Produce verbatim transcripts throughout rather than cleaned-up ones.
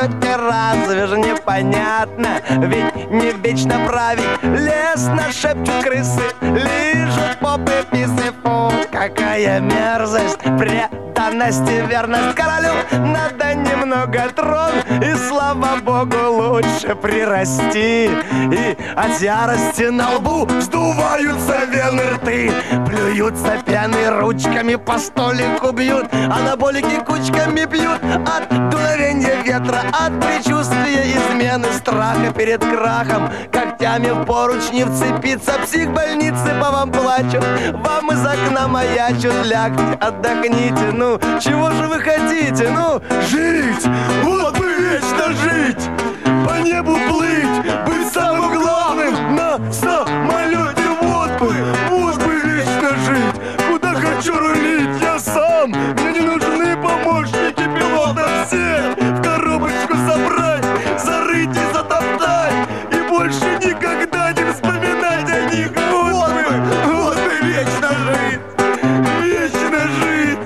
самолете, разве же непонятно? Ведь не вечно править лес нашепчут крысы, лижут попы писы. Фу, какая мерзость! Преданность и верность королю надо немного трон, и слава богу лучше прирасти. И от ярости на лбу вздуваются вены рты, плюются пьяные ручками, по столику бьют, анаболики кучками пьют от дуновения ветра, от предчувствия измены, страха перед крахом. Когтями в поручни вцепиться, психбольницы по вам плачут, вам из окна маячут. Лягте, отдохните, ну, чего же вы хотите? Ну, жить, вот бы вечно жить, по небу плыть, быть самым главным на самолете. Вот бы, вот бы вечно жить, куда хочу рулить я сам. Мне не нужны помощники пилота, все в коробочку собрать, зарыть и затоптать, и больше никогда не вспоминать о них. Вот бы, вот бы вечно жить, вечно жить,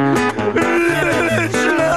вечно.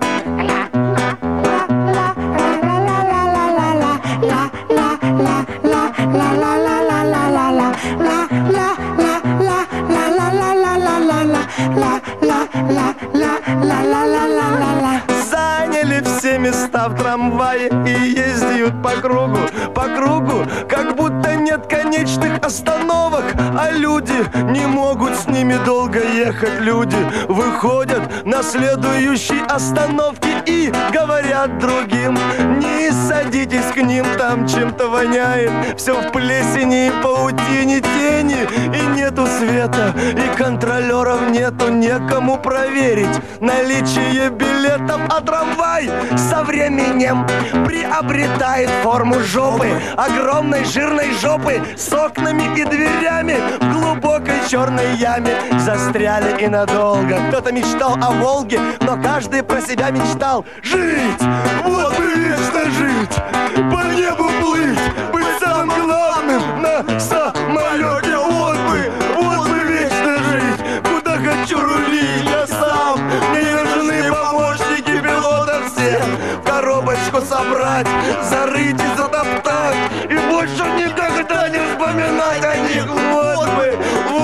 Заняли все места в трамвае и ездят по кругу, по кругу, как будто нет конечных остановок. А люди не могут с ними долго ехать. Люди выходят на следующей остановке и говорят другим: не садитесь к ним, там чем-то воняет, все в плесени и паутине, тени, и нету света, и контролеров нету, некому проверить наличие билетов. А трамвай со временем приобретает форму жопы, огромной жирной жопы с окнами и дверями в глубокой черной яме. Застряли и надолго. Кто-то мечтал о Волге, но каждый про себя мечтал жить. Вот бы вечно жить, по небу плыть, быть самым главным на самолете. Вот бы, вот бы вечно жить, куда хочу рулить я сам. Мне не нужны помощники пилота, все в коробочку собрать, зарыть и затоптать, и больше никогда не вспоминать о них. Вот бы,